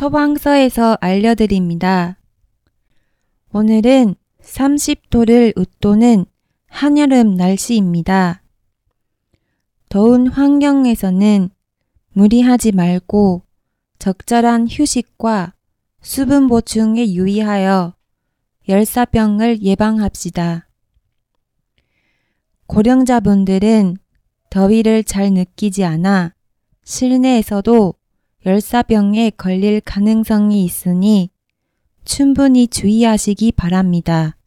처방서에서 알려드립니다. 오늘은 30도를 웃도는 한여름 날씨입니다. 더운 환경에서는 무리하지 말고 적절한 휴식과 수분 보충에 유의하여 열사병을 예방합시다. 고령자분들은 더위를 잘 느끼지 않아 실내에서도 열사병에 걸릴 가능성이 있으니 충분히 주의하시기 바랍니다.